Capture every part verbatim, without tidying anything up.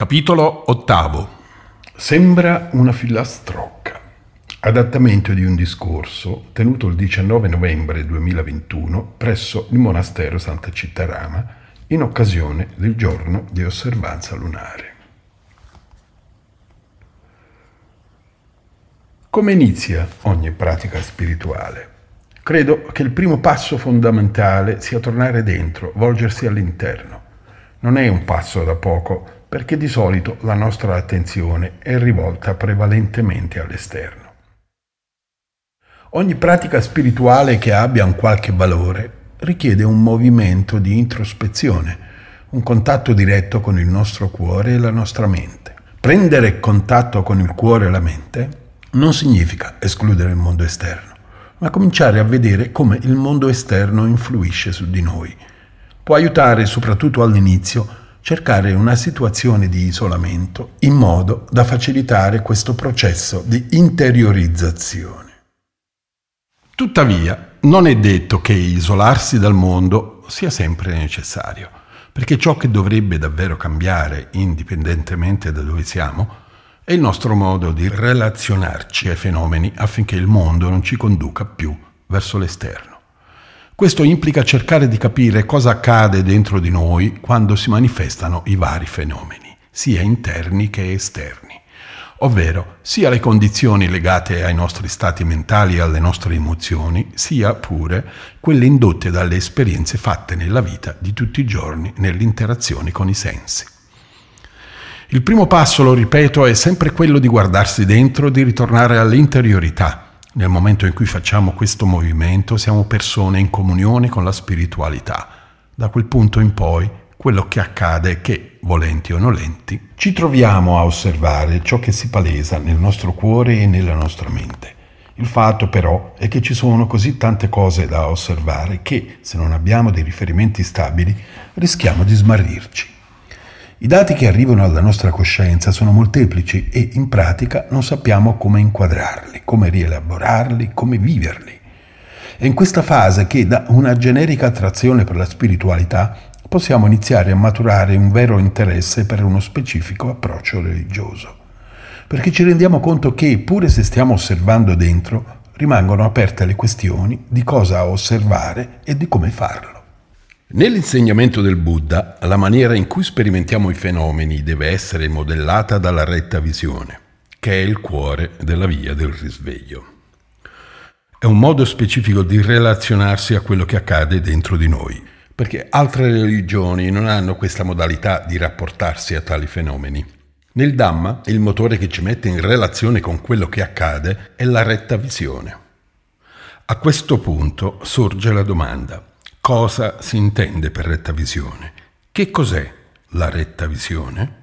Capitolo ottavo. Sembra una filastrocca. Adattamento di un discorso tenuto il diciannove novembre duemilaventuno presso il monastero Santa Cittarama in occasione del giorno di osservanza lunare. Come inizia ogni pratica spirituale? Credo che il primo passo fondamentale sia tornare dentro, volgersi all'interno. Non è un passo da poco, perché di solito la nostra attenzione è rivolta prevalentemente all'esterno. Ogni pratica spirituale che abbia un qualche valore richiede un movimento di introspezione, un contatto diretto con il nostro cuore e la nostra mente. Prendere contatto con il cuore e la mente non significa escludere il mondo esterno, ma cominciare a vedere come il mondo esterno influisce su di noi. Può aiutare, soprattutto all'inizio, cercare una situazione di isolamento in modo da facilitare questo processo di interiorizzazione. Tuttavia, non è detto che isolarsi dal mondo sia sempre necessario, perché ciò che dovrebbe davvero cambiare, indipendentemente da dove siamo, è il nostro modo di relazionarci ai fenomeni affinché il mondo non ci conduca più verso l'esterno. Questo implica cercare di capire cosa accade dentro di noi quando si manifestano i vari fenomeni, sia interni che esterni, ovvero sia le condizioni legate ai nostri stati mentali e alle nostre emozioni, sia pure quelle indotte dalle esperienze fatte nella vita di tutti i giorni nell'interazione con i sensi. Il primo passo, lo ripeto, è sempre quello di guardarsi dentro, di ritornare all'interiorità. Nel momento in cui facciamo questo movimento siamo persone in comunione con la spiritualità. Da quel punto in poi quello che accade è che, volenti o nolenti, ci troviamo a osservare ciò che si palesa nel nostro cuore e nella nostra mente. Il fatto però è che ci sono così tante cose da osservare che, se non abbiamo dei riferimenti stabili, rischiamo di smarrirci. I dati che arrivano alla nostra coscienza sono molteplici e in pratica non sappiamo come inquadrarli, come rielaborarli, come viverli. È in questa fase che da una generica attrazione per la spiritualità possiamo iniziare a maturare un vero interesse per uno specifico approccio religioso. Perché ci rendiamo conto che, pure se stiamo osservando dentro, rimangono aperte le questioni di cosa osservare e di come farlo. Nell'insegnamento del Buddha, la maniera in cui sperimentiamo i fenomeni deve essere modellata dalla retta visione, che è il cuore della via del risveglio. È un modo specifico di relazionarsi a quello che accade dentro di noi, perché altre religioni non hanno questa modalità di rapportarsi a tali fenomeni. Nel Dhamma, il motore che ci mette in relazione con quello che accade è la retta visione. A questo punto sorge la domanda: cosa si intende per retta visione? Che cos'è la retta visione?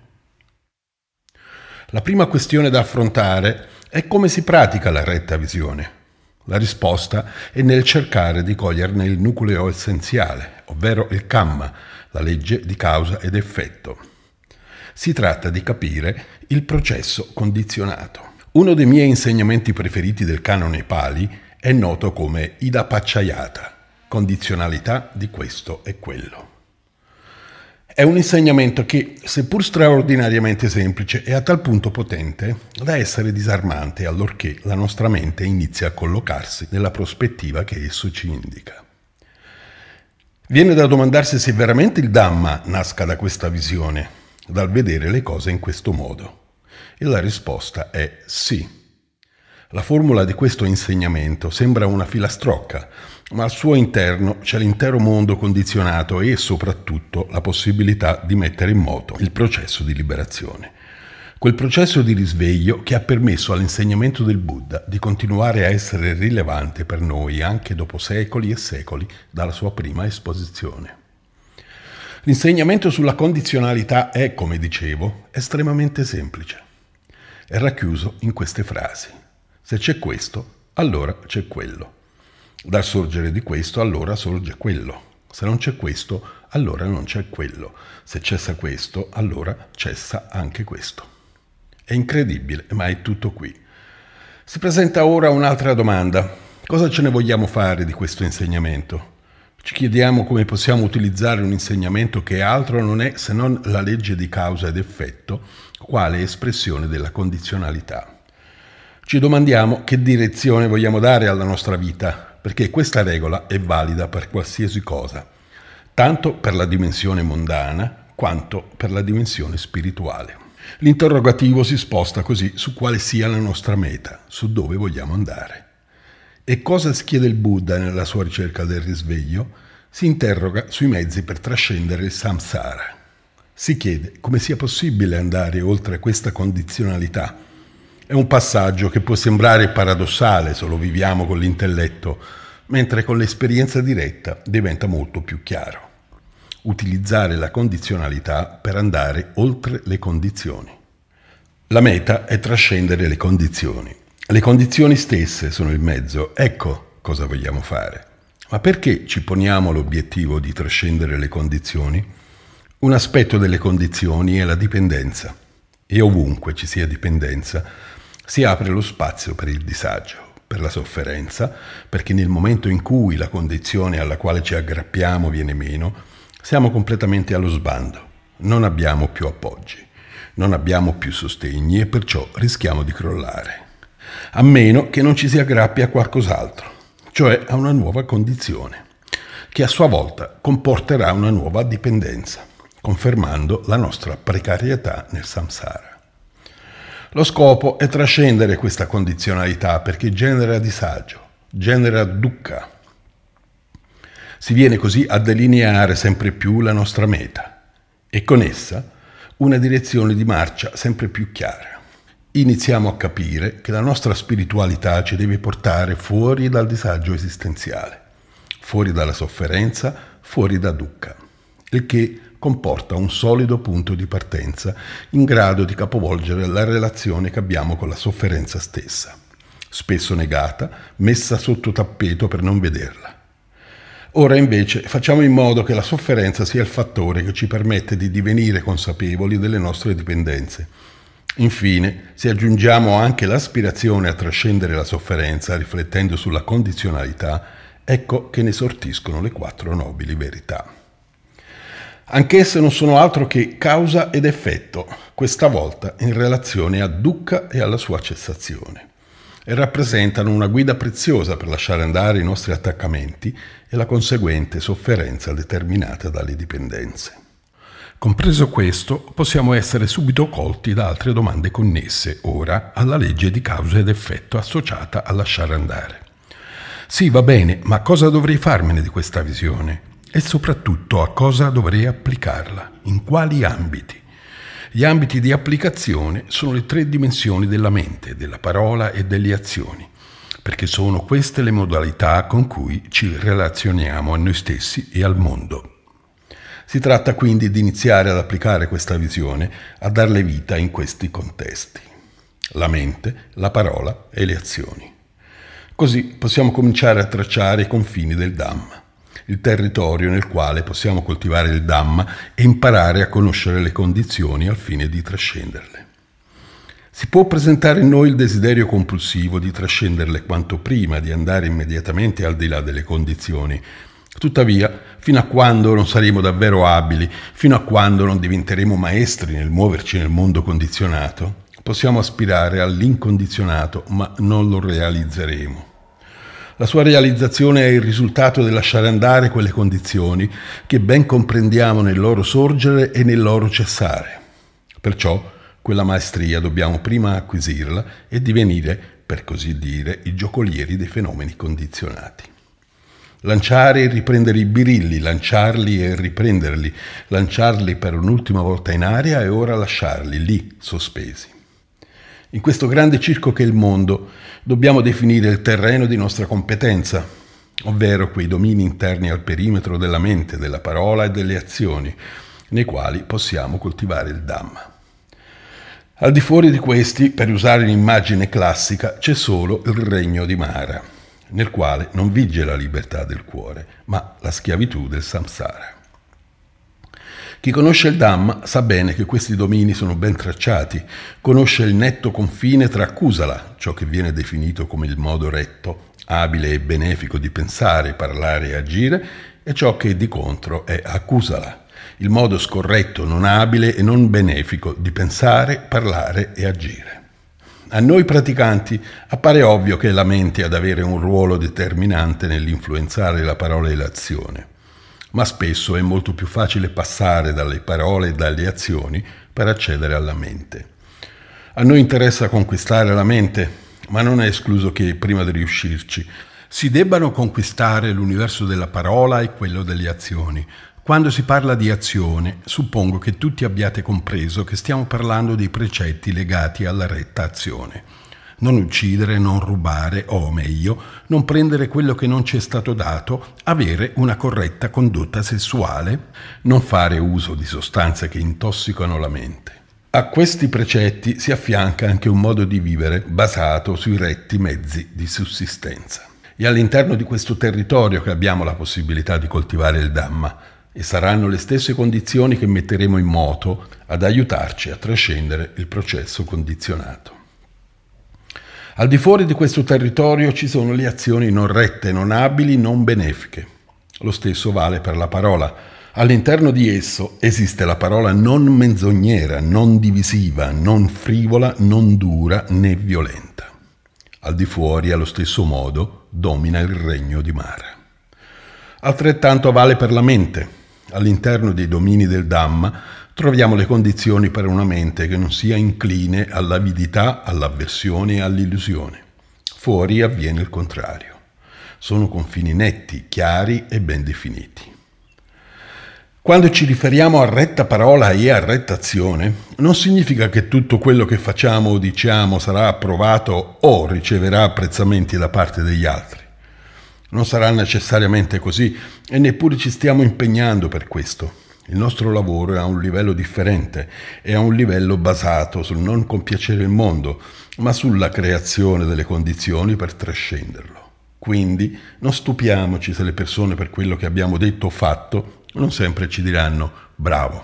La prima questione da affrontare è come si pratica la retta visione. La risposta è nel cercare di coglierne il nucleo essenziale, ovvero il Kamma, la legge di causa ed effetto. Si tratta di capire il processo condizionato. Uno dei miei insegnamenti preferiti del canone Pali è noto come Idappaccayata, condizionalità di questo e quello. È un insegnamento che, seppur straordinariamente semplice, è a tal punto potente da essere disarmante allorché la nostra mente inizia a collocarsi nella prospettiva che esso ci indica. Viene da domandarsi se veramente il Dhamma nasca da questa visione, dal vedere le cose in questo modo. E la risposta è sì. La formula di questo insegnamento sembra una filastrocca, ma al suo interno c'è l'intero mondo condizionato e soprattutto la possibilità di mettere in moto il processo di liberazione. Quel processo di risveglio che ha permesso all'insegnamento del Buddha di continuare a essere rilevante per noi anche dopo secoli e secoli dalla sua prima esposizione. L'insegnamento sulla condizionalità è, come dicevo, estremamente semplice. È racchiuso in queste frasi. Se c'è questo, allora c'è quello. Dal sorgere di questo, allora sorge quello. Se non c'è questo, allora non c'è quello. Se cessa questo, allora cessa anche questo. È incredibile, ma è tutto qui. Si presenta ora un'altra domanda. Cosa ce ne vogliamo fare di questo insegnamento? Ci chiediamo come possiamo utilizzare un insegnamento che altro non è se non la legge di causa ed effetto, quale espressione della condizionalità. Ci domandiamo che direzione vogliamo dare alla nostra vita, perché questa regola è valida per qualsiasi cosa, tanto per la dimensione mondana quanto per la dimensione spirituale. L'interrogativo si sposta così su quale sia la nostra meta, su dove vogliamo andare. E cosa si chiede il Buddha nella sua ricerca del risveglio? Si interroga sui mezzi per trascendere il samsara. Si chiede come sia possibile andare oltre questa condizionalità. È un passaggio che può sembrare paradossale se lo viviamo con l'intelletto, mentre con l'esperienza diretta diventa molto più chiaro. Utilizzare la condizionalità per andare oltre le condizioni. La meta è trascendere le condizioni. Le condizioni stesse sono il mezzo, ecco cosa vogliamo fare. Ma perché ci poniamo l'obiettivo di trascendere le condizioni? Un aspetto delle condizioni è la dipendenza. E ovunque ci sia dipendenza, si apre lo spazio per il disagio, per la sofferenza, perché nel momento in cui la condizione alla quale ci aggrappiamo viene meno, siamo completamente allo sbando, non abbiamo più appoggi, non abbiamo più sostegni e perciò rischiamo di crollare. A meno che non ci si aggrappi a qualcos'altro, cioè a una nuova condizione, che a sua volta comporterà una nuova dipendenza, confermando la nostra precarietà nel samsara. Lo scopo è trascendere questa condizionalità perché genera disagio, genera dukkha. Si viene così a delineare sempre più la nostra meta e con essa una direzione di marcia sempre più chiara. Iniziamo a capire che la nostra spiritualità ci deve portare fuori dal disagio esistenziale, fuori dalla sofferenza, fuori da dukkha, il che comporta un solido punto di partenza in grado di capovolgere la relazione che abbiamo con la sofferenza stessa, spesso negata, messa sotto tappeto per non vederla. Ora invece facciamo in modo che la sofferenza sia il fattore che ci permette di divenire consapevoli delle nostre dipendenze. Infine, se aggiungiamo anche l'aspirazione a trascendere la sofferenza riflettendo sulla condizionalità, ecco che ne sortiscono le quattro nobili verità. Anch'esse non sono altro che causa ed effetto, questa volta in relazione a dukkha e alla sua cessazione, e rappresentano una guida preziosa per lasciare andare i nostri attaccamenti e la conseguente sofferenza determinata dalle dipendenze. Compreso questo, possiamo essere subito colti da altre domande connesse, ora, alla legge di causa ed effetto associata a lasciare andare. Sì, va bene, ma cosa dovrei farmene di questa visione? E soprattutto a cosa dovrei applicarla? In quali ambiti? Gli ambiti di applicazione sono le tre dimensioni della mente, della parola e delle azioni, perché sono queste le modalità con cui ci relazioniamo a noi stessi e al mondo. Si tratta quindi di iniziare ad applicare questa visione, a darle vita in questi contesti: la mente, la parola e le azioni. Così possiamo cominciare a tracciare i confini del Dhamma, il territorio nel quale possiamo coltivare il Dhamma e imparare a conoscere le condizioni al fine di trascenderle. Si può presentare in noi il desiderio compulsivo di trascenderle quanto prima, di andare immediatamente al di là delle condizioni. Tuttavia, fino a quando non saremo davvero abili, fino a quando non diventeremo maestri nel muoverci nel mondo condizionato, possiamo aspirare all'incondizionato, ma non lo realizzeremo. La sua realizzazione è il risultato del lasciare andare quelle condizioni che ben comprendiamo nel loro sorgere e nel loro cessare. Perciò, quella maestria dobbiamo prima acquisirla e divenire, per così dire, i giocolieri dei fenomeni condizionati. Lanciare e riprendere i birilli, lanciarli e riprenderli, lanciarli per un'ultima volta in aria e ora lasciarli lì, sospesi. In questo grande circo che è il mondo, dobbiamo definire il terreno di nostra competenza, ovvero quei domini interni al perimetro della mente, della parola e delle azioni, nei quali possiamo coltivare il Dhamma. Al di fuori di questi, per usare un'immagine classica, c'è solo il regno di Mara, nel quale non vige la libertà del cuore, ma la schiavitù del samsara. Chi conosce il Dhamma sa bene che questi domini sono ben tracciati, conosce il netto confine tra Kusala, ciò che viene definito come il modo retto, abile e benefico di pensare, parlare e agire, e ciò che di contro è accusala, il modo scorretto, non abile e non benefico di pensare, parlare e agire. A noi praticanti appare ovvio che è la mente ad avere un ruolo determinante nell'influenzare la parola e l'azione, ma spesso è molto più facile passare dalle parole e dalle azioni per accedere alla mente. A noi interessa conquistare la mente, ma non è escluso che prima di riuscirci si debbano conquistare l'universo della parola e quello delle azioni. Quando si parla di azione, suppongo che tutti abbiate compreso che stiamo parlando dei precetti legati alla retta azione. Non uccidere, non rubare, o meglio, non prendere quello che non ci è stato dato, avere una corretta condotta sessuale, non fare uso di sostanze che intossicano la mente. A questi precetti si affianca anche un modo di vivere basato sui retti mezzi di sussistenza. È all'interno di questo territorio che abbiamo la possibilità di coltivare il Dhamma, e saranno le stesse condizioni che metteremo in moto ad aiutarci a trascendere il processo condizionato. Al di fuori di questo territorio ci sono le azioni non rette, non abili, non benefiche. Lo stesso vale per la parola. All'interno di esso esiste la parola non menzognera, non divisiva, non frivola, non dura né violenta. Al di fuori, allo stesso modo, domina il regno di Mara. Altrettanto vale per la mente. All'interno dei domini del Dhamma troviamo le condizioni per una mente che non sia incline all'avidità, all'avversione e all'illusione. Fuori avviene il contrario. Sono confini netti, chiari e ben definiti. Quando ci riferiamo a retta parola e a retta azione, non significa che tutto quello che facciamo o diciamo sarà approvato o riceverà apprezzamenti da parte degli altri. Non sarà necessariamente così e neppure ci stiamo impegnando per questo. Il nostro lavoro è a un livello differente, è a un livello basato sul non compiacere il mondo, ma sulla creazione delle condizioni per trascenderlo. Quindi non stupiamoci se le persone per quello che abbiamo detto o fatto non sempre ci diranno bravo.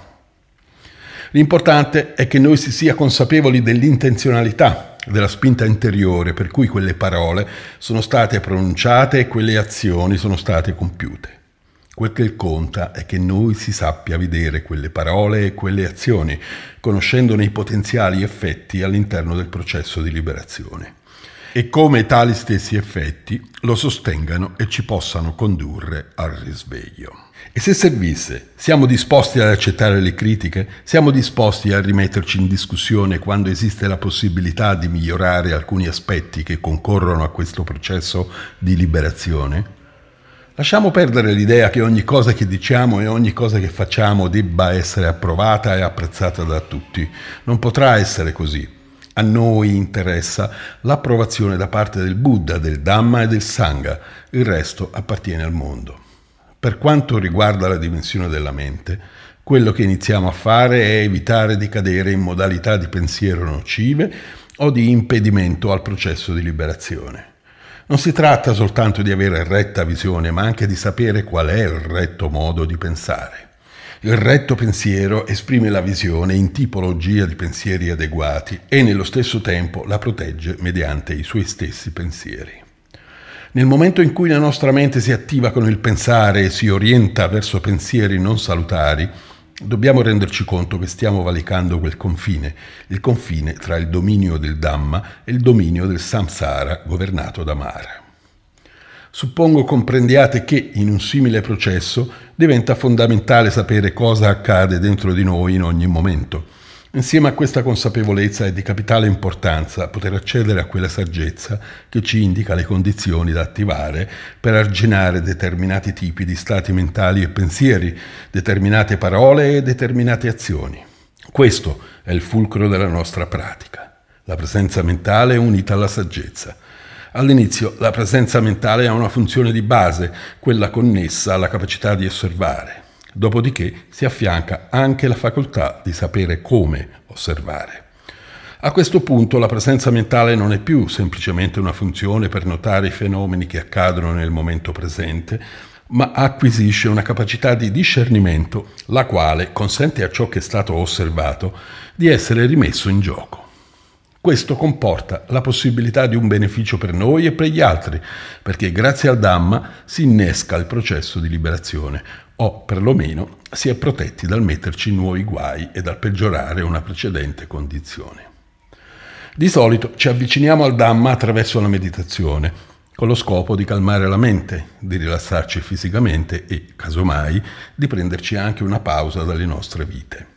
L'importante è che noi si sia consapevoli dell'intenzionalità, della spinta interiore per cui quelle parole sono state pronunciate e quelle azioni sono state compiute. Quel che conta è che noi si sappia vedere quelle parole e quelle azioni, conoscendone i potenziali effetti all'interno del processo di liberazione, e come tali stessi effetti lo sostengano e ci possano condurre al risveglio. E se servisse, siamo disposti ad accettare le critiche? Siamo disposti a rimetterci in discussione quando esiste la possibilità di migliorare alcuni aspetti che concorrono a questo processo di liberazione? Lasciamo perdere l'idea che ogni cosa che diciamo e ogni cosa che facciamo debba essere approvata e apprezzata da tutti. Non potrà essere così. A noi interessa l'approvazione da parte del Buddha, del Dhamma e del Sangha. Il resto appartiene al mondo. Per quanto riguarda la dimensione della mente, quello che iniziamo a fare è evitare di cadere in modalità di pensiero nocive o di impedimento al processo di liberazione. Non si tratta soltanto di avere retta visione, ma anche di sapere qual è il retto modo di pensare. Il retto pensiero esprime la visione in tipologia di pensieri adeguati e nello stesso tempo la protegge mediante i suoi stessi pensieri. Nel momento in cui la nostra mente si attiva con il pensare e si orienta verso pensieri non salutari, dobbiamo renderci conto che stiamo valicando quel confine, il confine tra il dominio del Dhamma e il dominio del Samsara governato da Mara. Suppongo comprendiate che in un simile processo diventa fondamentale sapere cosa accade dentro di noi in ogni momento. Insieme a questa consapevolezza è di capitale importanza poter accedere a quella saggezza che ci indica le condizioni da attivare per arginare determinati tipi di stati mentali e pensieri, determinate parole e determinate azioni. Questo è il fulcro della nostra pratica, la presenza mentale unita alla saggezza. All'inizio la presenza mentale ha una funzione di base, quella connessa alla capacità di osservare. Dopodiché si affianca anche la facoltà di sapere come osservare. A questo punto la presenza mentale non è più semplicemente una funzione per notare i fenomeni che accadono nel momento presente, ma acquisisce una capacità di discernimento, la quale consente a ciò che è stato osservato di essere rimesso in gioco. Questo comporta la possibilità di un beneficio per noi e per gli altri, perché grazie al Dhamma si innesca il processo di liberazione, o perlomeno si è protetti dal metterci in nuovi guai e dal peggiorare una precedente condizione. Di solito ci avviciniamo al Dhamma attraverso la meditazione, con lo scopo di calmare la mente, di rilassarci fisicamente e, casomai, di prenderci anche una pausa dalle nostre vite.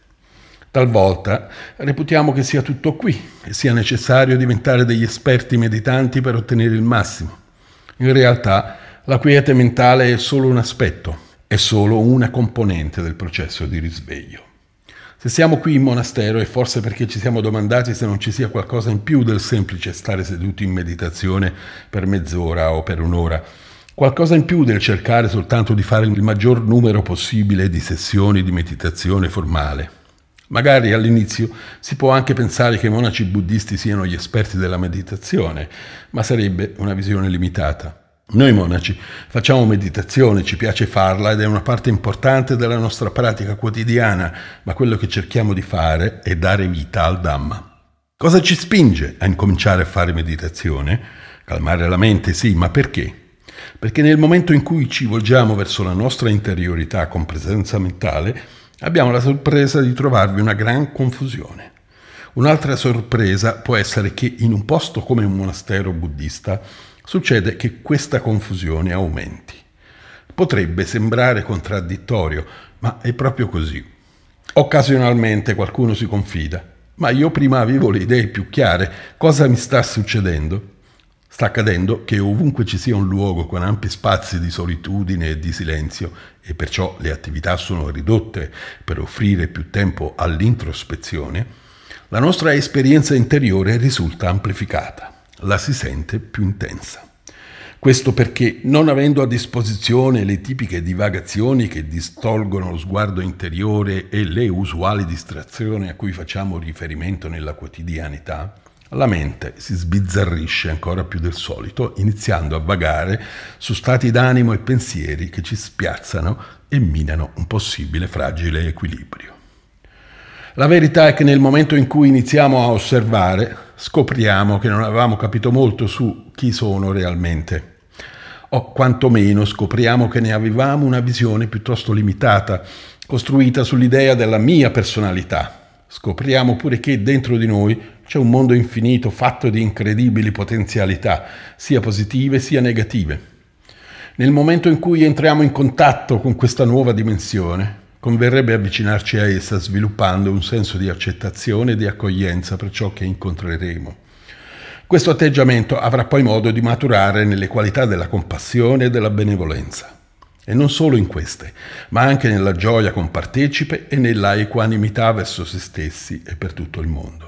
Talvolta reputiamo che sia tutto qui e sia necessario diventare degli esperti meditanti per ottenere il massimo. In realtà la quiete mentale è solo un aspetto, è solo una componente del processo di risveglio. Se siamo qui in monastero è forse perché ci siamo domandati se non ci sia qualcosa in più del semplice stare seduti in meditazione per mezz'ora o per un'ora, qualcosa in più del cercare soltanto di fare il maggior numero possibile di sessioni di meditazione formale. Magari all'inizio si può anche pensare che i monaci buddisti siano gli esperti della meditazione, ma sarebbe una visione limitata. Noi monaci facciamo meditazione, ci piace farla ed è una parte importante della nostra pratica quotidiana, ma quello che cerchiamo di fare è dare vita al Dhamma. Cosa ci spinge a incominciare a fare meditazione? Calmare la mente, sì, ma perché? Perché nel momento in cui ci volgiamo verso la nostra interiorità con presenza mentale, abbiamo la sorpresa di trovarvi una gran confusione. Un'altra sorpresa può essere che in un posto come un monastero buddista succede che questa confusione aumenti. Potrebbe sembrare contraddittorio, ma è proprio così. Occasionalmente qualcuno si confida: ma io prima avevo le idee più chiare, cosa mi sta succedendo? Sta accadendo che ovunque ci sia un luogo con ampi spazi di solitudine e di silenzio, e perciò le attività sono ridotte per offrire più tempo all'introspezione, la nostra esperienza interiore risulta amplificata, la si sente più intensa. Questo perché, non avendo a disposizione le tipiche divagazioni che distolgono lo sguardo interiore e le usuali distrazioni a cui facciamo riferimento nella quotidianità, la mente si sbizzarrisce ancora più del solito, iniziando a vagare su stati d'animo e pensieri che ci spiazzano e minano un possibile fragile equilibrio. La verità è che nel momento in cui iniziamo a osservare, scopriamo che non avevamo capito molto su chi sono realmente, o quantomeno scopriamo che ne avevamo una visione piuttosto limitata, costruita sull'idea della mia personalità. Scopriamo pure che dentro di noi c'è un mondo infinito fatto di incredibili potenzialità, sia positive sia negative. Nel momento in cui entriamo in contatto con questa nuova dimensione, converrebbe avvicinarci a essa sviluppando un senso di accettazione e di accoglienza per ciò che incontreremo. Questo atteggiamento avrà poi modo di maturare nelle qualità della compassione e della benevolenza. E non solo in queste, ma anche nella gioia compartecipe e nella equanimità verso se stessi e per tutto il mondo.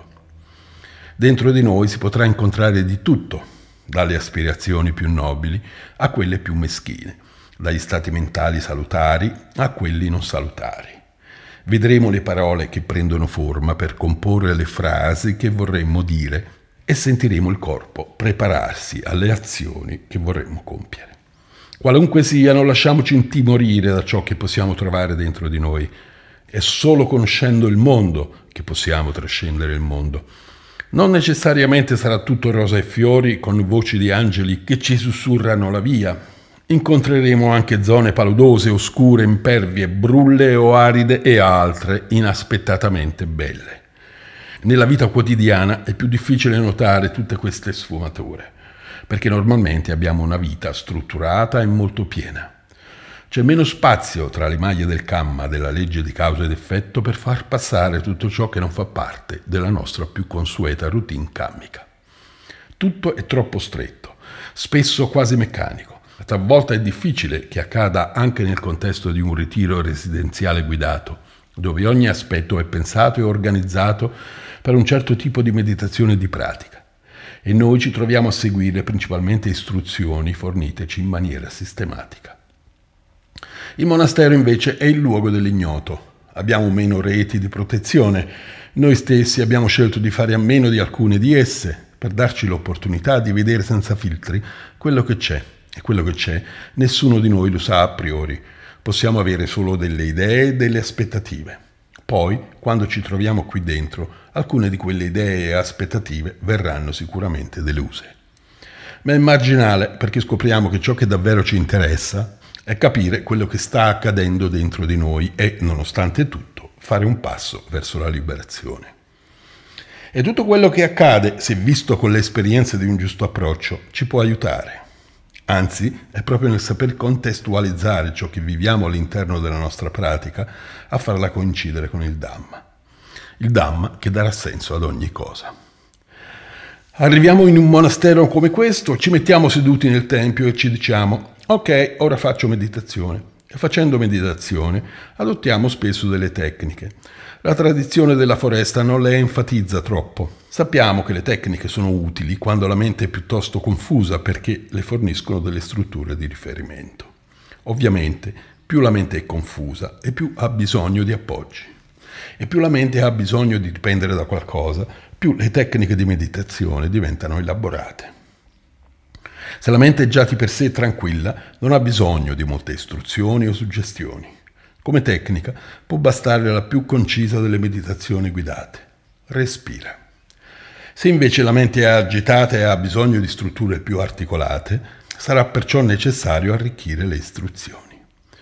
Dentro di noi si potrà incontrare di tutto, dalle aspirazioni più nobili a quelle più meschine, dagli stati mentali salutari a quelli non salutari. Vedremo le parole che prendono forma per comporre le frasi che vorremmo dire e sentiremo il corpo prepararsi alle azioni che vorremmo compiere. Qualunque sia, non lasciamoci intimorire da ciò che possiamo trovare dentro di noi. È solo conoscendo il mondo che possiamo trascendere il mondo. Non necessariamente sarà tutto rosa e fiori con voci di angeli che ci sussurrano la via. Incontreremo anche zone paludose, oscure, impervie, brulle o aride e altre inaspettatamente belle. Nella vita quotidiana è più difficile notare tutte queste sfumature, perché normalmente abbiamo una vita strutturata e molto piena. C'è meno spazio tra le maglie del Kamma, della legge di causa ed effetto, per far passare tutto ciò che non fa parte della nostra più consueta routine kammica. Tutto è troppo stretto, spesso quasi meccanico. Talvolta è difficile che accada anche nel contesto di un ritiro residenziale guidato, dove ogni aspetto è pensato e organizzato per un certo tipo di meditazione e di pratica. E noi ci troviamo a seguire principalmente istruzioni forniteci in maniera sistematica. Il monastero invece è il luogo dell'ignoto. Abbiamo meno reti di protezione. Noi stessi abbiamo scelto di fare a meno di alcune di esse per darci l'opportunità di vedere senza filtri quello che c'è. E quello che c'è nessuno di noi lo sa a priori. Possiamo avere solo delle idee e delle aspettative. Poi, quando ci troviamo qui dentro, alcune di quelle idee e aspettative verranno sicuramente deluse. Ma è marginale perché scopriamo che ciò che davvero ci interessa è capire quello che sta accadendo dentro di noi e, nonostante tutto, fare un passo verso la liberazione. E tutto quello che accade, se visto con le esperienze di un giusto approccio, ci può aiutare. Anzi, è proprio nel saper contestualizzare ciò che viviamo all'interno della nostra pratica a farla coincidere con il Dhamma. Il Dhamma che darà senso ad ogni cosa. Arriviamo in un monastero come questo, ci mettiamo seduti nel tempio e ci diciamo «Ok, ora faccio meditazione». E facendo meditazione adottiamo spesso delle tecniche. La tradizione della foresta non le enfatizza troppo. Sappiamo che le tecniche sono utili quando la mente è piuttosto confusa perché le forniscono delle strutture di riferimento. Ovviamente, più la mente è confusa e più ha bisogno di appoggi. E più la mente ha bisogno di dipendere da qualcosa, più le tecniche di meditazione diventano elaborate. Se la mente è già di per sé tranquilla, non ha bisogno di molte istruzioni o suggestioni. Come tecnica può bastare la più concisa delle meditazioni guidate. Respira. Se invece la mente è agitata e ha bisogno di strutture più articolate, sarà perciò necessario arricchire le istruzioni.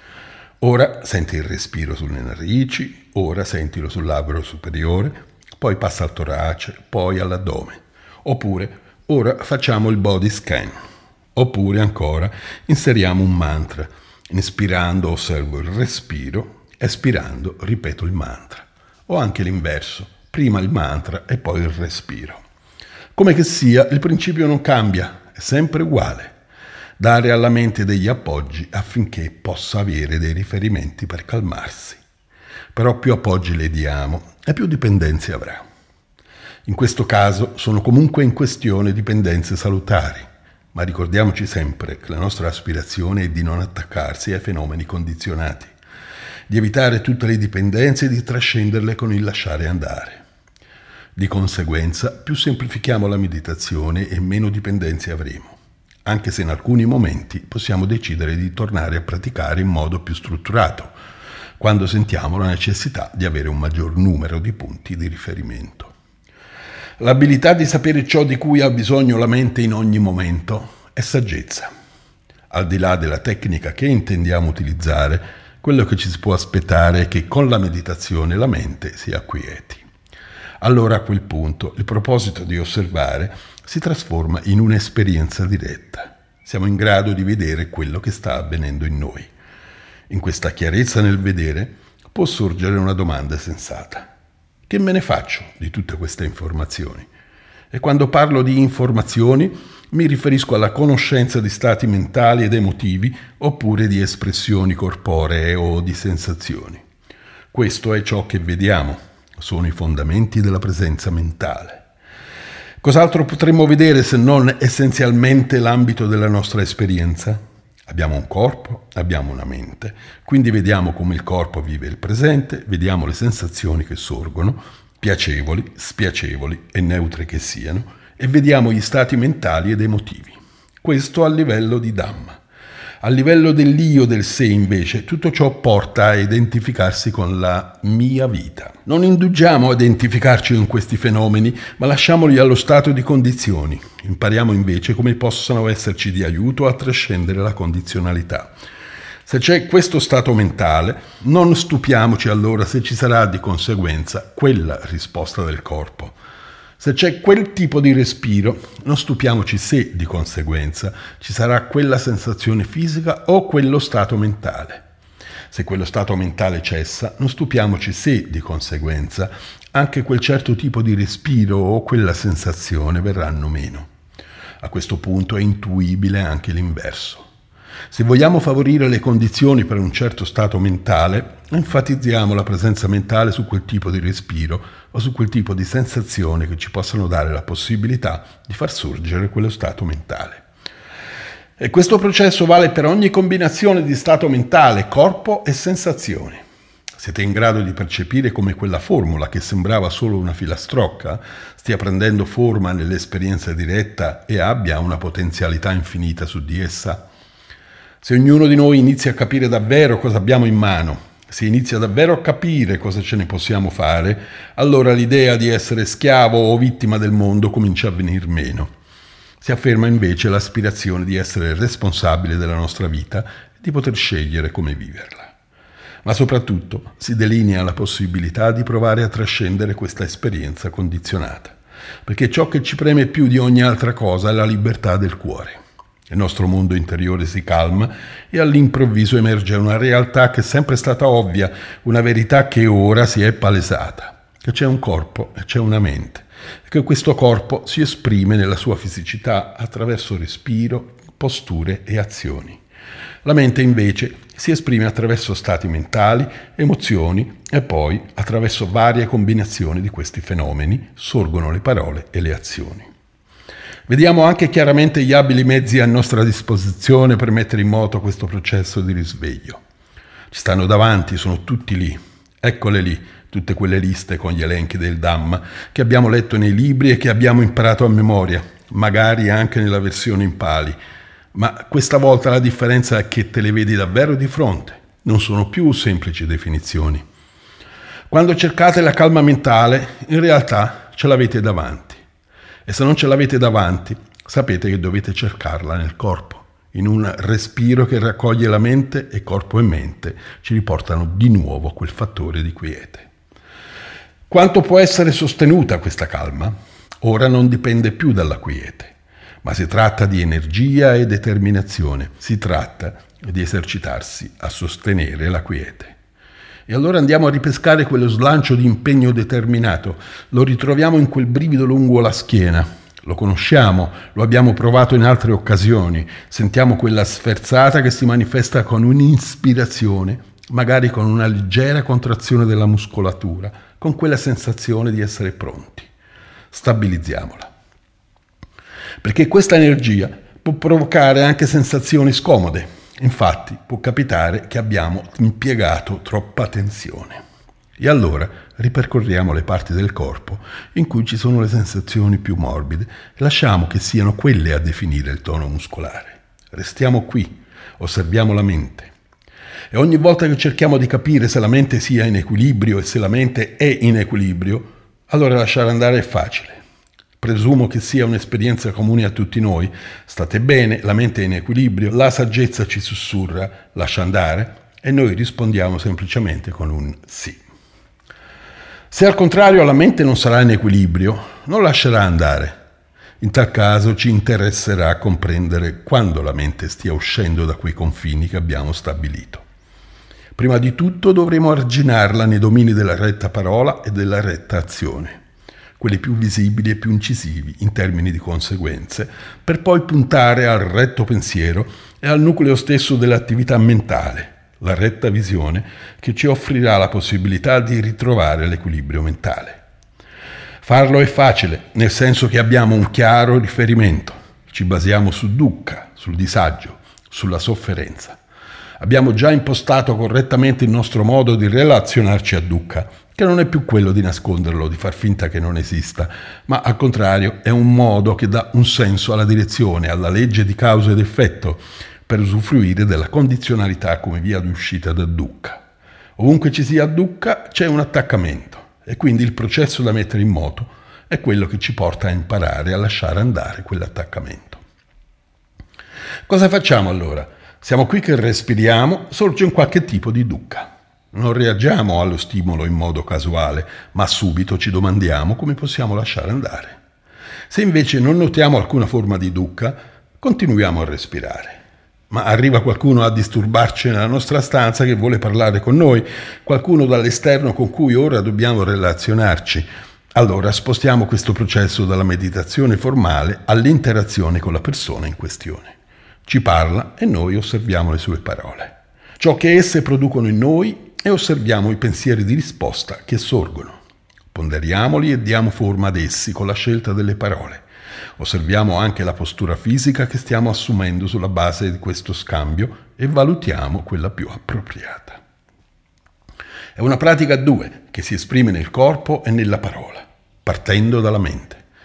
Ora senti il respiro sulle narici, ora sentilo sul labbro superiore, poi passa al torace, poi all'addome. Oppure ora facciamo il body scan. Oppure ancora inseriamo un mantra. Inspirando osservo il respiro, espirando ripeto il mantra. O anche l'inverso, prima il mantra e poi il respiro. Come che sia, il principio non cambia, è sempre uguale. Dare alla mente degli appoggi affinché possa avere dei riferimenti per calmarsi. Però più appoggi le diamo e più dipendenze avrà. In questo caso sono comunque in questione dipendenze salutari. Ma ricordiamoci sempre che la nostra aspirazione è di non attaccarsi ai fenomeni condizionati, di evitare tutte le dipendenze e di trascenderle con il lasciare andare. Di conseguenza, più semplifichiamo la meditazione e meno dipendenze avremo, anche se in alcuni momenti possiamo decidere di tornare a praticare in modo più strutturato, quando sentiamo la necessità di avere un maggior numero di punti di riferimento. L'abilità di sapere ciò di cui ha bisogno la mente in ogni momento è saggezza. Al di là della tecnica che intendiamo utilizzare, quello che ci si può aspettare è che con la meditazione la mente si acquieti. Allora a quel punto il proposito di osservare si trasforma in un'esperienza diretta. Siamo in grado di vedere quello che sta avvenendo in noi. In questa chiarezza nel vedere può sorgere una domanda sensata. Che me ne faccio di tutte queste informazioni? E quando parlo di informazioni mi riferisco alla conoscenza di stati mentali ed emotivi oppure di espressioni corporee o di sensazioni. Questo è ciò che vediamo, sono i fondamenti della presenza mentale. Cos'altro potremmo vedere se non essenzialmente l'ambito della nostra esperienza? Abbiamo un corpo, abbiamo una mente, quindi vediamo come il corpo vive il presente, vediamo le sensazioni che sorgono, piacevoli, spiacevoli e neutre che siano, e vediamo gli stati mentali ed emotivi. Questo a livello di Dhamma. A livello dell'io del sé, invece, tutto ciò porta a identificarsi con la mia vita. Non indugiamo a identificarci con questi fenomeni, ma lasciamoli allo stato di condizioni. Impariamo invece come possano esserci di aiuto a trascendere la condizionalità. Se c'è questo stato mentale, non stupiamoci allora se ci sarà di conseguenza quella risposta del corpo. Se c'è quel tipo di respiro, non stupiamoci se, di conseguenza, ci sarà quella sensazione fisica o quello stato mentale. Se quello stato mentale cessa, non stupiamoci se, di conseguenza, anche quel certo tipo di respiro o quella sensazione verranno meno. A questo punto è intuibile anche l'inverso. Se vogliamo favorire le condizioni per un certo stato mentale, enfatizziamo la presenza mentale su quel tipo di respiro o su quel tipo di sensazione che ci possano dare la possibilità di far sorgere quello stato mentale. E questo processo vale per ogni combinazione di stato mentale, corpo e sensazioni. Siete in grado di percepire come quella formula, che sembrava solo una filastrocca, stia prendendo forma nell'esperienza diretta e abbia una potenzialità infinita su di essa? Se ognuno di noi inizia a capire davvero cosa abbiamo in mano, Si inizia davvero a capire cosa ce ne possiamo fare, allora l'idea di essere schiavo o vittima del mondo comincia a venir meno. Si afferma invece l'aspirazione di essere responsabile della nostra vita e di poter scegliere come viverla. Ma soprattutto si delinea la possibilità di provare a trascendere questa esperienza condizionata, perché ciò che ci preme più di ogni altra cosa è la libertà del cuore. Il nostro mondo interiore si calma e all'improvviso emerge una realtà che è sempre stata ovvia, una verità che ora si è palesata, che c'è un corpo e c'è una mente, e che questo corpo si esprime nella sua fisicità attraverso respiro, posture e azioni. La mente invece si esprime attraverso stati mentali, emozioni e poi, attraverso varie combinazioni di questi fenomeni, sorgono le parole e le azioni. Vediamo anche chiaramente gli abili mezzi a nostra disposizione per mettere in moto questo processo di risveglio. Ci stanno davanti, sono tutti lì. Eccole lì, tutte quelle liste con gli elenchi del Dhamma che abbiamo letto nei libri e che abbiamo imparato a memoria, magari anche nella versione in Pali. Ma questa volta la differenza è che te le vedi davvero di fronte, non sono più semplici definizioni. Quando cercate la calma mentale, in realtà ce l'avete davanti. E se non ce l'avete davanti, sapete che dovete cercarla nel corpo, in un respiro che raccoglie la mente e corpo e mente ci riportano di nuovo quel fattore di quiete. Quanto può essere sostenuta questa calma? Ora non dipende più dalla quiete, ma si tratta di energia e determinazione, si tratta di esercitarsi a sostenere la quiete. E allora andiamo a ripescare quello slancio di impegno determinato, lo ritroviamo in quel brivido lungo la schiena, lo conosciamo, lo abbiamo provato in altre occasioni, sentiamo quella sferzata che si manifesta con un'ispirazione, magari con una leggera contrazione della muscolatura, con quella sensazione di essere pronti. Stabilizziamola. Perché questa energia può provocare anche sensazioni scomode. Infatti può capitare che abbiamo impiegato troppa tensione. E allora ripercorriamo le parti del corpo in cui ci sono le sensazioni più morbide e lasciamo che siano quelle a definire il tono muscolare. Restiamo qui, osserviamo la mente. E ogni volta che cerchiamo di capire se la mente sia in equilibrio e se la mente è in equilibrio, allora lasciare andare è facile. Presumo che sia un'esperienza comune a tutti noi. State bene, la mente è in equilibrio, la saggezza ci sussurra, lascia andare, e noi rispondiamo semplicemente con un sì. Se al contrario la mente non sarà in equilibrio, non lascerà andare. In tal caso ci interesserà comprendere quando la mente stia uscendo da quei confini che abbiamo stabilito. Prima di tutto dovremo arginarla nei domini della retta parola e della retta azione, quelli più visibili e più incisivi in termini di conseguenze, per poi puntare al retto pensiero e al nucleo stesso dell'attività mentale, la retta visione che ci offrirà la possibilità di ritrovare l'equilibrio mentale. Farlo è facile, nel senso che abbiamo un chiaro riferimento, ci basiamo su dukkha, sul disagio, sulla sofferenza. Abbiamo già impostato correttamente il nostro modo di relazionarci a dukkha, che non è più quello di nasconderlo, di far finta che non esista, ma al contrario è un modo che dà un senso alla direzione, alla legge di causa ed effetto, per usufruire della condizionalità come via d'uscita da dukkha. Ovunque ci sia dukkha c'è un attaccamento, e quindi il processo da mettere in moto è quello che ci porta a imparare a lasciare andare quell'attaccamento. Cosa facciamo allora? Siamo qui che respiriamo, sorge un qualche tipo di dukkha. Non reagiamo allo stimolo in modo casuale, ma subito ci domandiamo come possiamo lasciare andare. Se invece non notiamo alcuna forma di dukkha, continuiamo a respirare. Ma arriva qualcuno a disturbarci nella nostra stanza che vuole parlare con noi, qualcuno dall'esterno con cui ora dobbiamo relazionarci. Allora spostiamo questo processo dalla meditazione formale all'interazione con la persona in questione. Ci parla e noi osserviamo le sue parole, ciò che esse producono in noi, e osserviamo i pensieri di risposta che sorgono. Ponderiamoli e diamo forma ad essi con la scelta delle parole. Osserviamo anche la postura fisica che stiamo assumendo sulla base di questo scambio e valutiamo quella più appropriata. È una pratica a due che si esprime nel corpo e nella parola, partendo dalla mente.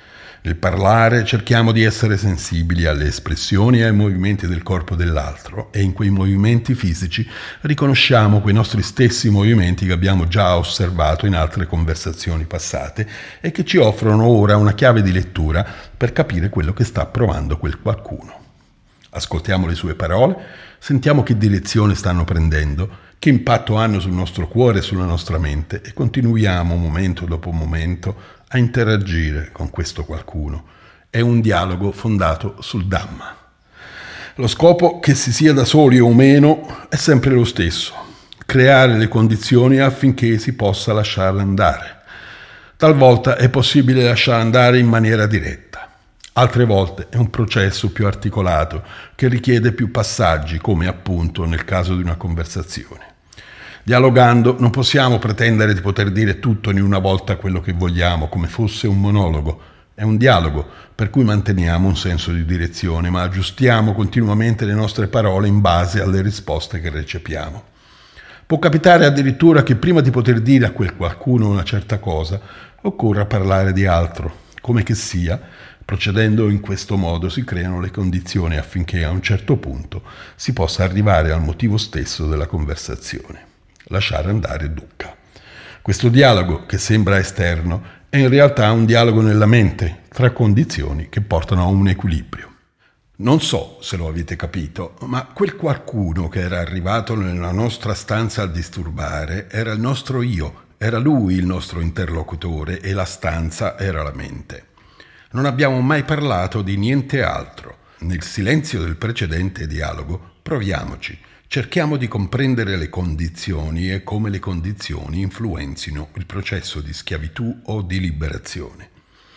Nel parlare cerchiamo di essere sensibili alle espressioni e ai movimenti del corpo dell'altro e in quei movimenti fisici riconosciamo quei nostri stessi movimenti che abbiamo già osservato in altre conversazioni passate e che ci offrono ora una chiave di lettura per capire quello che sta provando quel qualcuno. Ascoltiamo le sue parole, sentiamo che direzione stanno prendendo, che impatto hanno sul nostro cuore e sulla nostra mente e continuiamo momento dopo momento a interagire con questo qualcuno. È un dialogo fondato sul Dhamma. Lo scopo, che si sia da soli o meno, è sempre lo stesso: creare le condizioni affinché si possa lasciare andare. Talvolta è possibile lasciare andare in maniera diretta, altre volte è un processo più articolato che richiede più passaggi, come appunto nel caso di una conversazione. Dialogando non possiamo pretendere di poter dire tutto in una volta quello che vogliamo, come fosse un monologo. È un dialogo, per cui manteniamo un senso di direzione, ma aggiustiamo continuamente le nostre parole in base alle risposte che recepiamo. Può capitare addirittura che prima di poter dire a quel qualcuno una certa cosa, occorra parlare di altro. Come che sia, procedendo in questo modo si creano le condizioni affinché a un certo punto si possa arrivare al motivo stesso della conversazione. Lasciare andare dukkha. Questo dialogo, che sembra esterno, è in realtà un dialogo nella mente, tra condizioni che portano a un equilibrio. Non so se lo avete capito, ma quel qualcuno che era arrivato nella nostra stanza a disturbare era il nostro io, era lui il nostro interlocutore e la stanza era la mente. Non abbiamo mai parlato di niente altro. Nel silenzio del precedente dialogo proviamoci. Cerchiamo di comprendere le condizioni e come le condizioni influenzino il processo di schiavitù o di liberazione.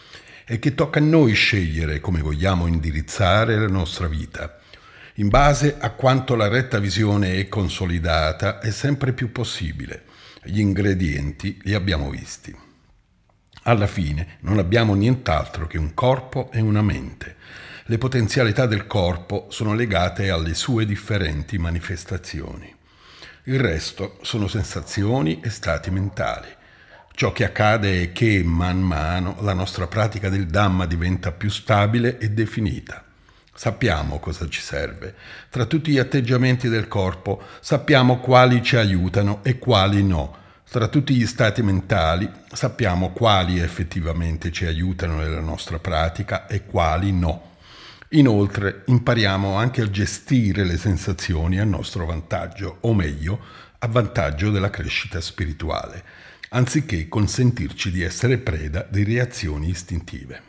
E che tocca a noi scegliere come vogliamo indirizzare la nostra vita. In base a quanto la retta visione è consolidata è sempre più possibile. Gli ingredienti li abbiamo visti. Alla fine non abbiamo nient'altro che un corpo e una mente. Le potenzialità del corpo sono legate alle sue differenti manifestazioni. Il resto sono sensazioni e stati mentali. Ciò che accade è che man mano la nostra pratica del Dhamma diventa più stabile e definita. Sappiamo cosa ci serve. Tra tutti gli atteggiamenti del corpo sappiamo quali ci aiutano e quali no. Tra tutti gli stati mentali sappiamo quali effettivamente ci aiutano nella nostra pratica e quali no. Inoltre impariamo anche a gestire le sensazioni a nostro vantaggio, o meglio, a vantaggio della crescita spirituale, anziché consentirci di essere preda di reazioni istintive.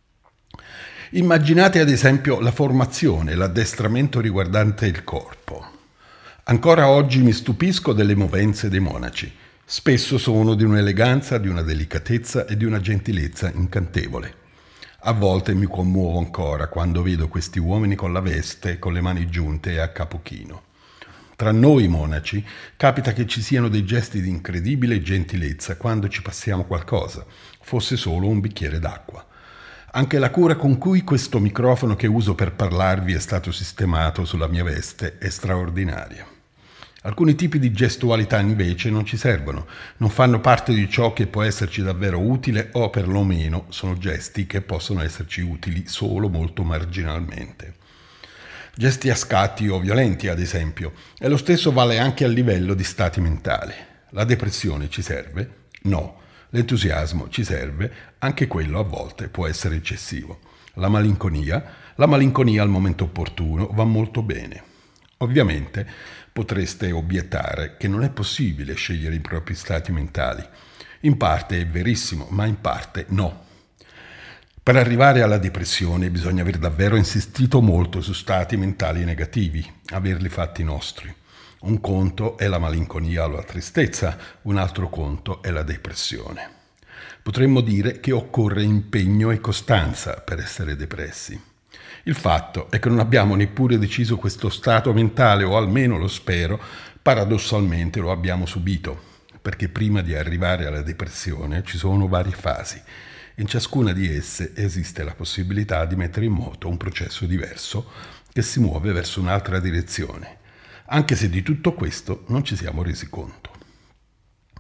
Immaginate ad esempio la formazione, l'addestramento riguardante il corpo. Ancora oggi mi stupisco delle movenze dei monaci. Spesso sono di un'eleganza, di una delicatezza e di una gentilezza incantevole. A volte mi commuovo ancora quando vedo questi uomini con la veste, con le mani giunte e a capo chino. Tra noi monaci capita che ci siano dei gesti di incredibile gentilezza quando ci passiamo qualcosa, fosse solo un bicchiere d'acqua. Anche la cura con cui questo microfono che uso per parlarvi è stato sistemato sulla mia veste è straordinaria. Alcuni tipi di gestualità invece non ci servono, non fanno parte di ciò che può esserci davvero utile o perlomeno sono gesti che possono esserci utili solo molto marginalmente. Gesti a scatti o violenti, ad esempio, e lo stesso vale anche a livello di stati mentali. La depressione ci serve? No. L'entusiasmo ci serve? Anche quello a volte può essere eccessivo. La malinconia? La malinconia al momento opportuno va molto bene. Ovviamente potreste obiettare che non è possibile scegliere i propri stati mentali. In parte è verissimo, ma in parte no. Per arrivare alla depressione bisogna aver davvero insistito molto su stati mentali negativi, averli fatti nostri. Un conto è la malinconia o la tristezza, un altro conto è la depressione. Potremmo dire che occorre impegno e costanza per essere depressi. Il fatto è che non abbiamo neppure deciso questo stato mentale, o almeno lo spero, paradossalmente lo abbiamo subito, perché prima di arrivare alla depressione ci sono varie fasi. In ciascuna di esse esiste la possibilità di mettere in moto un processo diverso che si muove verso un'altra direzione, anche se di tutto questo non ci siamo resi conto.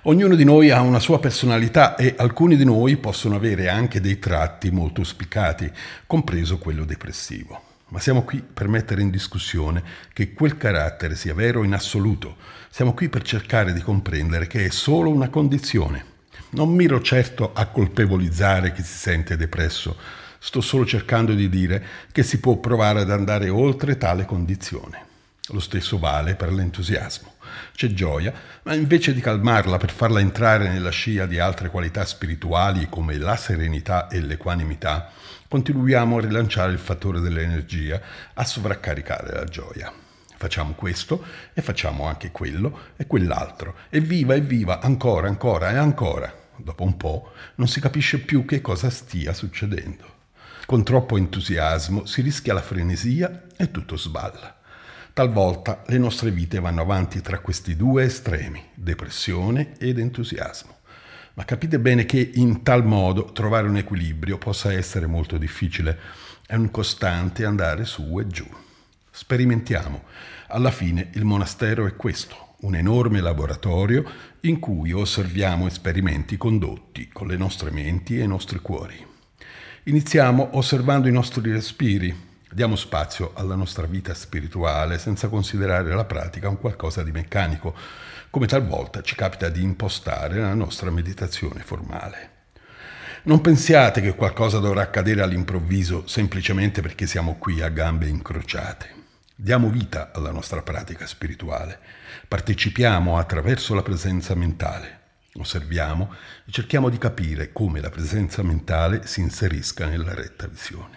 Ognuno di noi ha una sua personalità e alcuni di noi possono avere anche dei tratti molto spiccati, compreso quello depressivo. Ma siamo qui per mettere in discussione che quel carattere sia vero in assoluto. Siamo qui per cercare di comprendere che è solo una condizione. Non miro certo a colpevolizzare chi si sente depresso. Sto solo cercando di dire che si può provare ad andare oltre tale condizione. Lo stesso vale per l'entusiasmo. C'è gioia, ma invece di calmarla per farla entrare nella scia di altre qualità spirituali come la serenità e l'equanimità, continuiamo a rilanciare il fattore dell'energia, a sovraccaricare la gioia. Facciamo questo e facciamo anche quello e quell'altro. Evviva, evviva, ancora, ancora e ancora. Dopo un po' non si capisce più che cosa stia succedendo. Con troppo entusiasmo si rischia la frenesia e tutto sballa. Talvolta le nostre vite vanno avanti tra questi due estremi, depressione ed entusiasmo. Ma capite bene che in tal modo trovare un equilibrio possa essere molto difficile. È un costante andare su e giù. Sperimentiamo. Alla fine il monastero è questo, un enorme laboratorio in cui osserviamo esperimenti condotti con le nostre menti e i nostri cuori. Iniziamo osservando i nostri respiri. Diamo spazio alla nostra vita spirituale senza considerare la pratica un qualcosa di meccanico, come talvolta ci capita di impostare la nostra meditazione formale. Non pensiate che qualcosa dovrà accadere all'improvviso semplicemente perché siamo qui a gambe incrociate. Diamo vita alla nostra pratica spirituale. Partecipiamo attraverso la presenza mentale. Osserviamo e cerchiamo di capire come la presenza mentale si inserisca nella retta visione.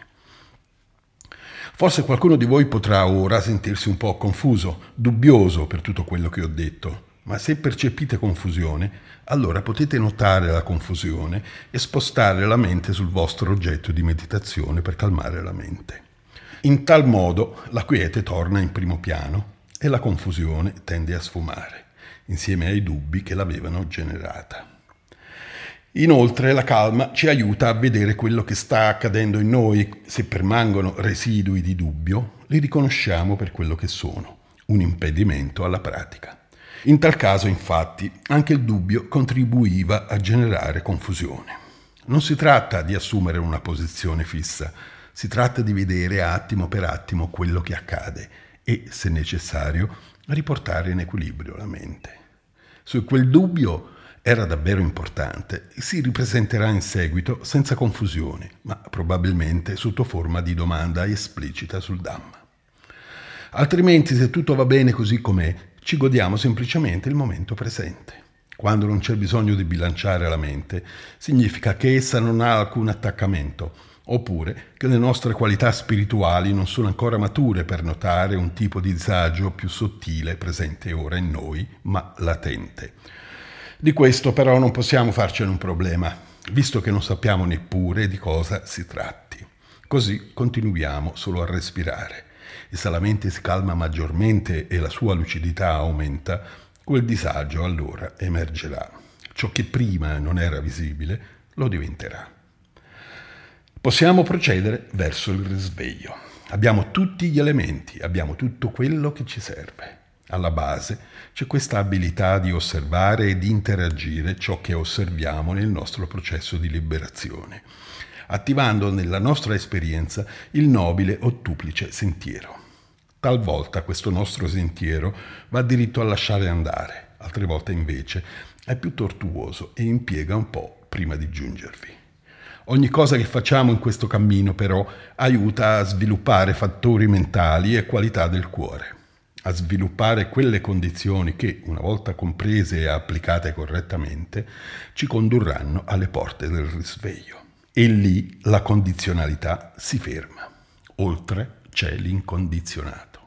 Forse qualcuno di voi potrà ora sentirsi un po' confuso, dubbioso per tutto quello che ho detto, ma se percepite confusione, allora potete notare la confusione e spostare la mente sul vostro oggetto di meditazione per calmare la mente. In tal modo la quiete torna in primo piano e la confusione tende a sfumare, insieme ai dubbi che l'avevano generata. Inoltre la calma ci aiuta a vedere quello che sta accadendo in noi. Se permangono residui di dubbio, li riconosciamo per quello che sono, un impedimento alla pratica. In tal caso, infatti, anche il dubbio contribuiva a generare confusione. Non si tratta di assumere una posizione fissa, si tratta di vedere attimo per attimo quello che accade e, se necessario, riportare in equilibrio la mente. Su quel dubbio era davvero importante e si ripresenterà in seguito senza confusione, ma probabilmente sotto forma di domanda esplicita sul Dhamma. Altrimenti, se tutto va bene così com'è, ci godiamo semplicemente il momento presente. Quando non c'è bisogno di bilanciare la mente, significa che essa non ha alcun attaccamento, oppure che le nostre qualità spirituali non sono ancora mature per notare un tipo di disagio più sottile presente ora in noi, ma latente. Di questo però non possiamo farcene un problema, visto che non sappiamo neppure di cosa si tratti. Così continuiamo solo a respirare e se la mente si calma maggiormente e la sua lucidità aumenta, quel disagio allora emergerà. Ciò che prima non era visibile lo diventerà. Possiamo procedere verso il risveglio. Abbiamo tutti gli elementi, abbiamo tutto quello che ci serve. Alla base c'è questa abilità di osservare e di interagire ciò che osserviamo nel nostro processo di liberazione, attivando nella nostra esperienza il nobile ottuplice sentiero. Talvolta questo nostro sentiero va diritto a lasciare andare, altre volte invece è più tortuoso e impiega un po' prima di giungervi. Ogni cosa che facciamo in questo cammino però aiuta a sviluppare fattori mentali e qualità del cuore, a sviluppare quelle condizioni che, una volta comprese e applicate correttamente, ci condurranno alle porte del risveglio. E lì la condizionalità si ferma. Oltre c'è l'incondizionato.